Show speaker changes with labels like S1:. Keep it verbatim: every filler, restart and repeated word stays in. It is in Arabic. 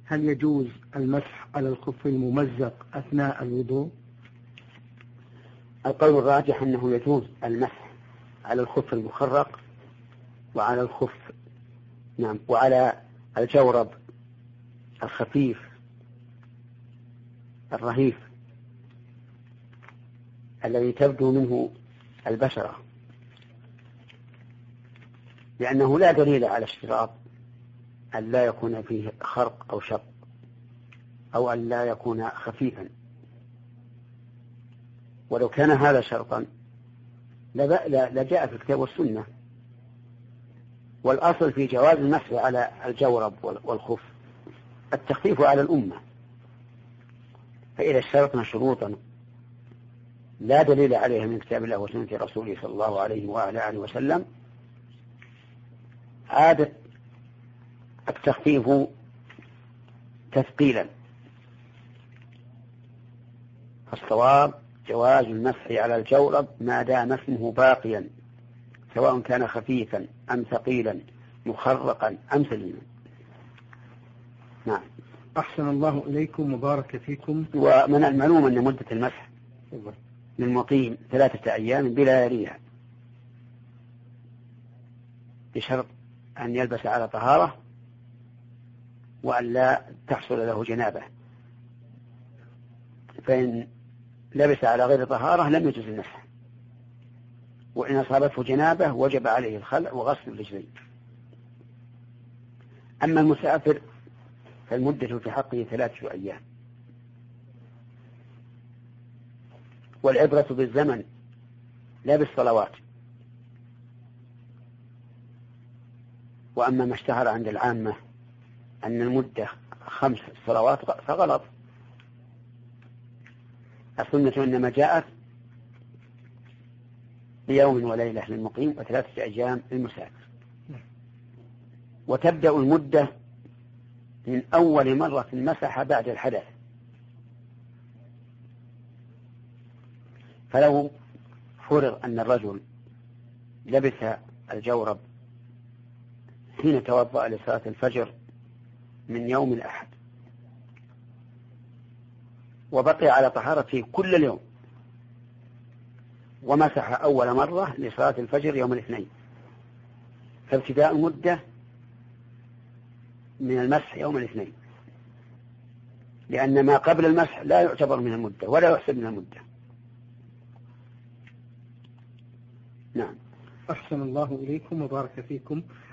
S1: هل يجوز المسح على الخف الممزق أثناء الوضوء؟
S2: القول الراجح أنه يجوز المسح على الخف المخرق وعلى الخف نعم وعلى الجورب الخفيف الرهيف الذي تبدو منه البشرة، لأنه لا دليل على اشتراط أن لا يكون فيه خرق أو شق أو أن لا يكون خفيفا، ولو كان هذا شرطا لجاء في الكتاب والسنة. والأصل في جواز المسح على الجورب والخف التخفيف على الأمة، فإذا اشترطنا شروطا لا دليل عليها من كتاب الله وسنة رسوله صلى الله عليه وعلى آله وسلم عاد التخفيف تثقيلا. فالصواب جواز المسح على الجورب ما دام اسمه باقيا، سواء كان خفيفا أم ثقيلا مخرقا أم سليما. نعم.
S1: أحسن الله إليكم وبارك فيكم.
S2: ومن المعلوم أن مدة المسح للمقيم ثلاثة أيام بلا يريها، بشرط أن يلبس على طهارة وأن لا تحصل له جنابة، فإن لبس على غير طهارة لم يجوز المسح، وإن أصابته جنابة وجب عليه الخلع وغسل الرجلين. أما المسافر فالمدة في حقه ثلاثة أيام، والعبرة بالزمن لا بالصلوات. وأما ما اشتهر عند العامة أن المدة خمس صلوات فغلط. السنة إنما جاءت بيوم وليلة للمقيم وثلاثة أيام للمسافر، وتبدأ المدة من أول مرة مسح بعد الحدث. فلو فرض أن الرجل لبس الجورب حين توضأ لصلاة الفجر من يوم الأحد وبقي على طهارته كل اليوم ومسح أول مرة لصلاة الفجر يوم الاثنين، فابتداء المدة من المسح يوم الاثنين، لأن ما قبل المسح لا يعتبر من المدة ولا يحسب من المدة.
S1: نعم. أحسن الله إليكم وبارك فيكم.